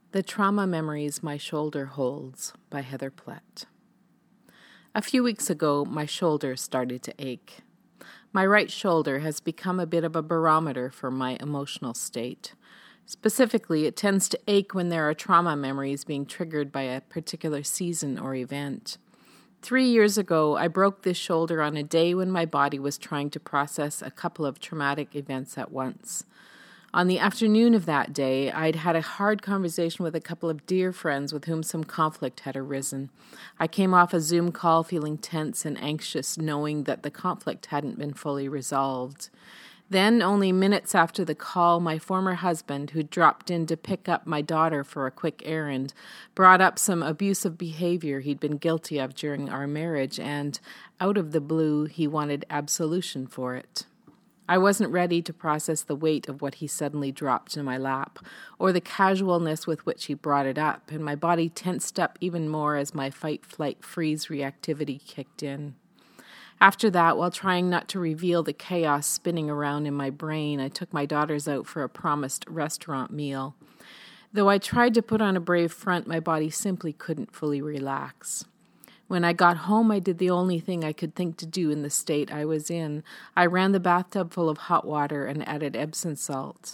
The Trauma Memories My Shoulder Holds by Heather Plett. A few weeks ago, my shoulder started to ache. My right shoulder has become a bit of a barometer for my emotional state. Specifically, it tends to ache when there are trauma memories being triggered by a particular season or event. 3 years ago, I broke this shoulder on a day when my body was trying to process a couple of traumatic events at once. On the afternoon of that day, I'd had a hard conversation with a couple of dear friends with whom some conflict had arisen. I came off a Zoom call feeling tense and anxious, knowing that the conflict hadn't been fully resolved. Then, only minutes after the call, my former husband, who dropped in to pick up my daughter for a quick errand, brought up some abusive behavior he'd been guilty of during our marriage, and, out of the blue, he wanted absolution for it. I wasn't ready to process the weight of what he suddenly dropped in my lap, or the casualness with which he brought it up, and my body tensed up even more as my fight-flight-freeze reactivity kicked in. After that, while trying not to reveal the chaos spinning around in my brain, I took my daughters out for a promised restaurant meal. Though I tried to put on a brave front, my body simply couldn't fully relax. When I got home, I did the only thing I could think to do in the state I was in. I ran the bathtub full of hot water and added Epsom salt.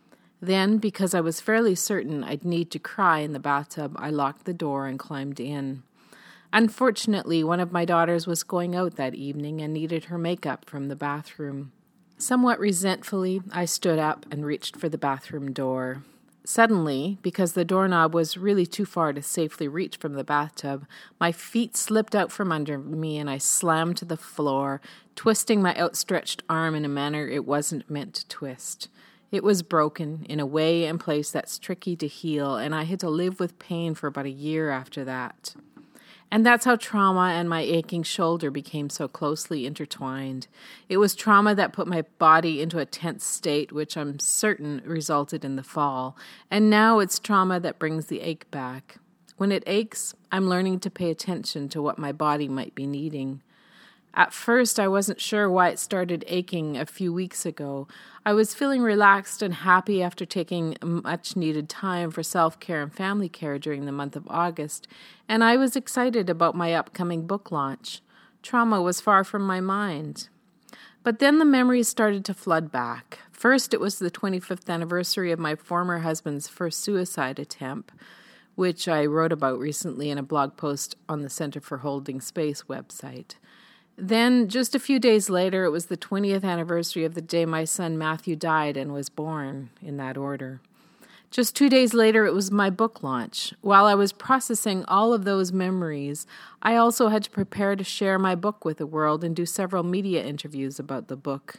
Then, because I was fairly certain I'd need to cry in the bathtub, I locked the door and climbed in. Unfortunately, one of my daughters was going out that evening and needed her makeup from the bathroom. Somewhat resentfully, I stood up and reached for the bathroom door. Suddenly, because the doorknob was really too far to safely reach from the bathtub, my feet slipped out from under me and I slammed to the floor, twisting my outstretched arm in a manner it wasn't meant to twist. It was broken in a way and place that's tricky to heal, and I had to live with pain for about a year after that. And that's how trauma and my aching shoulder became so closely intertwined. It was trauma that put my body into a tense state, which I'm certain resulted in the fall. And now it's trauma that brings the ache back. When it aches, I'm learning to pay attention to what my body might be needing. At first, I wasn't sure why it started aching a few weeks ago. I was feeling relaxed and happy after taking much-needed time for self-care and family care during the month of August, and I was excited about my upcoming book launch. Trauma was far from my mind. But then the memories started to flood back. First, it was the 25th anniversary of my former husband's first suicide attempt, which I wrote about recently in a blog post on the Center for Holding Space website. Then, just a few days later, it was the 20th anniversary of the day my son Matthew died and was born, in that order. Just 2 days later, it was my book launch. While I was processing all of those memories, I also had to prepare to share my book with the world and do several media interviews about the book.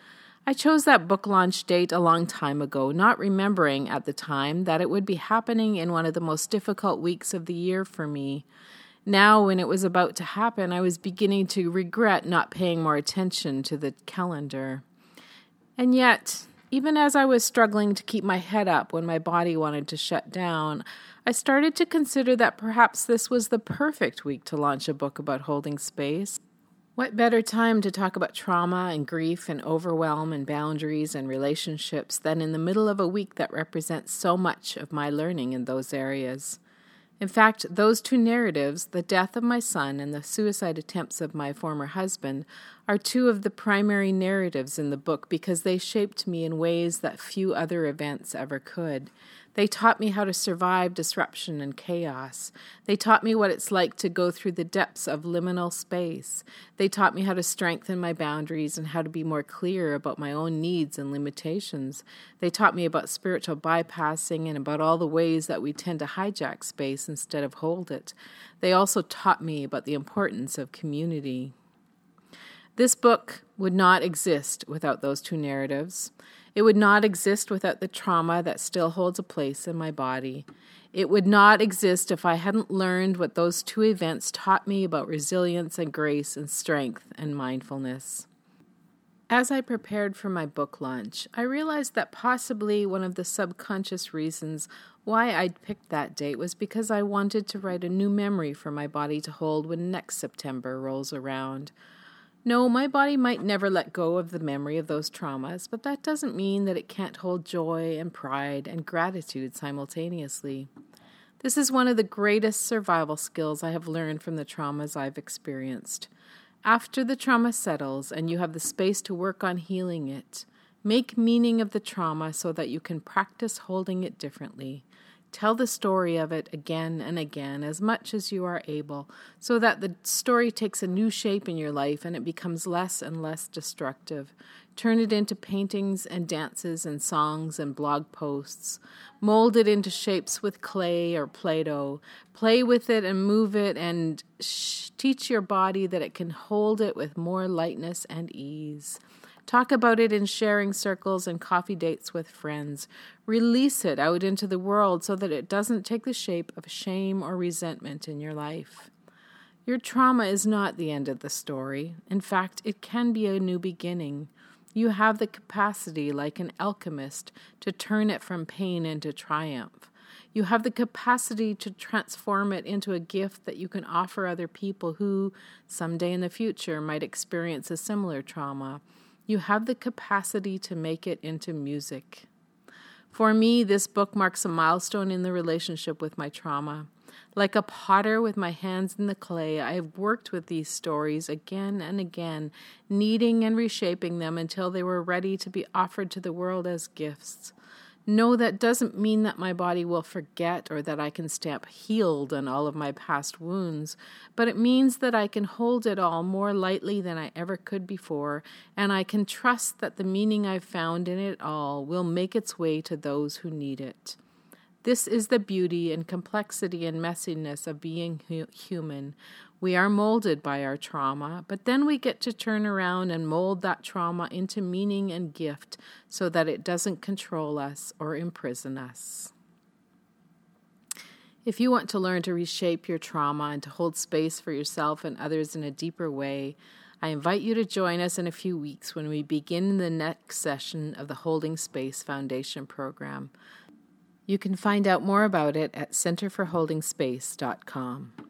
I chose that book launch date a long time ago, not remembering at the time that it would be happening in one of the most difficult weeks of the year for me. Now, when it was about to happen, I was beginning to regret not paying more attention to the calendar. And yet, even as I was struggling to keep my head up when my body wanted to shut down, I started to consider that perhaps this was the perfect week to launch a book about holding space. What better time to talk about trauma and grief and overwhelm and boundaries and relationships than in the middle of a week that represents so much of my learning in those areas? In fact, those two narratives, the death of my son and the suicide attempts of my former husband, are two of the primary narratives in the book because they shaped me in ways that few other events ever could. They taught me how to survive disruption and chaos. They taught me what it's like to go through the depths of liminal space. They taught me how to strengthen my boundaries and how to be more clear about my own needs and limitations. They taught me about spiritual bypassing and about all the ways that we tend to hijack space instead of hold it. They also taught me about the importance of community. This book would not exist without those two narratives. It would not exist without the trauma that still holds a place in my body. It would not exist if I hadn't learned what those two events taught me about resilience and grace and strength and mindfulness. As I prepared for my book launch, I realized that possibly one of the subconscious reasons why I'd picked that date was because I wanted to write a new memory for my body to hold when next September rolls around. No, my body might never let go of the memory of those traumas, but that doesn't mean that it can't hold joy and pride and gratitude simultaneously. This is one of the greatest survival skills I have learned from the traumas I've experienced. After the trauma settles and you have the space to work on healing it, make meaning of the trauma so that you can practice holding it differently. Tell the story of it again and again as much as you are able so that the story takes a new shape in your life and it becomes less and less destructive. Turn it into paintings and dances and songs and blog posts. Mold it into shapes with clay or Play-Doh. Play with it and move it and teach your body that it can hold it with more lightness and ease. Talk about it in sharing circles and coffee dates with friends. Release it out into the world so that it doesn't take the shape of shame or resentment in your life. Your trauma is not the end of the story. In fact, it can be a new beginning. You have the capacity, like an alchemist, to turn it from pain into triumph. You have the capacity to transform it into a gift that you can offer other people who, someday in the future, might experience a similar trauma. You have the capacity to make it into music. For me, this book marks a milestone in the relationship with my trauma. Like a potter with my hands in the clay, I have worked with these stories again and again, kneading and reshaping them until they were ready to be offered to the world as gifts. No, that doesn't mean that my body will forget or that I can stamp healed on all of my past wounds, but it means that I can hold it all more lightly than I ever could before, and I can trust that the meaning I've found in it all will make its way to those who need it. This is the beauty and complexity and messiness of being human. We are molded by our trauma, but then we get to turn around and mold that trauma into meaning and gift so that it doesn't control us or imprison us. If you want to learn to reshape your trauma and to hold space for yourself and others in a deeper way, I invite you to join us in a few weeks when we begin the next session of the Holding Space Foundation program. You can find out more about it at centerforholdingspace.com.